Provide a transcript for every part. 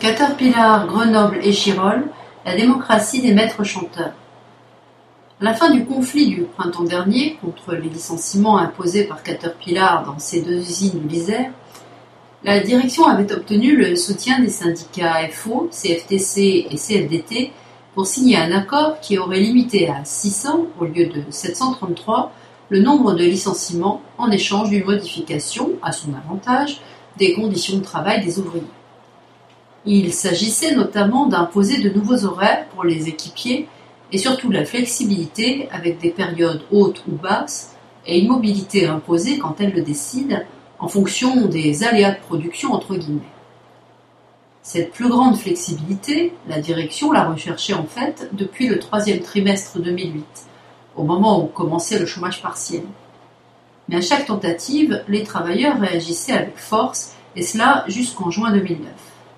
Caterpillar, Grenoble et Chirol, la démocratie des maîtres chanteurs. À la fin du conflit du printemps dernier contre les licenciements imposés par Caterpillar dans ses 2 usines de l'Isère, la direction avait obtenu le soutien des syndicats FO, CFTC et CFDT pour signer un accord qui aurait limité à 600 au lieu de 733 le nombre de licenciements en échange d'une modification, à son avantage, des conditions de travail des ouvriers. Il s'agissait notamment d'imposer de nouveaux horaires pour les équipiers et surtout la flexibilité avec des périodes hautes ou basses et une mobilité imposée quand elle le décide en fonction des aléas de production entre guillemets. Cette plus grande flexibilité, la direction l'a recherchée en fait depuis le 3e trimestre 2008, au moment où commençait le chômage partiel. Mais à chaque tentative, les travailleurs réagissaient avec force, et cela jusqu'en juin 2009.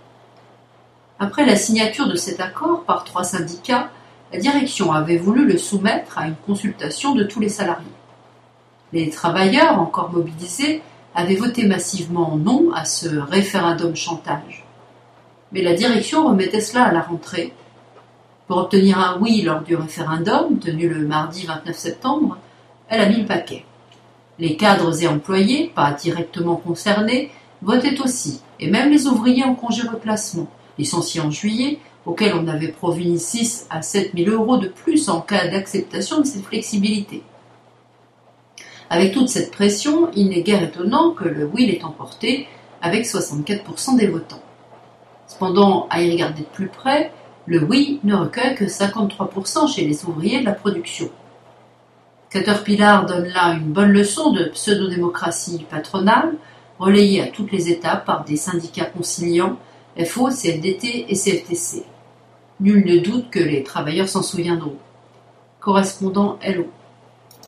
Après la signature de cet accord par 3 syndicats, la direction avait voulu le soumettre à une consultation de tous les salariés. Les travailleurs, encore mobilisés, avaient voté massivement non à ce référendum chantage. Mais la direction remettait cela à la rentrée. Pour obtenir un oui lors du référendum, tenu le mardi 29 septembre, elle a mis le paquet. Les cadres et employés, pas directement concernés, votaient aussi, et même les ouvriers en congé reclassement, licenciés en juillet, auxquels on avait promis 6 à 7 000 euros de plus en cas d'acceptation de cette flexibilité. Avec toute cette pression, il n'est guère étonnant que le oui l'ait emporté avec 64% des votants. Cependant, à y regarder de plus près, le oui ne recueille que 53% chez les ouvriers de la production. Caterpillar donne là une bonne leçon de pseudo-démocratie patronale, relayée à toutes les étapes par des syndicats conciliants, FO, CFDT et CFTC. Nul ne doute que les travailleurs s'en souviendront. Correspondant LO.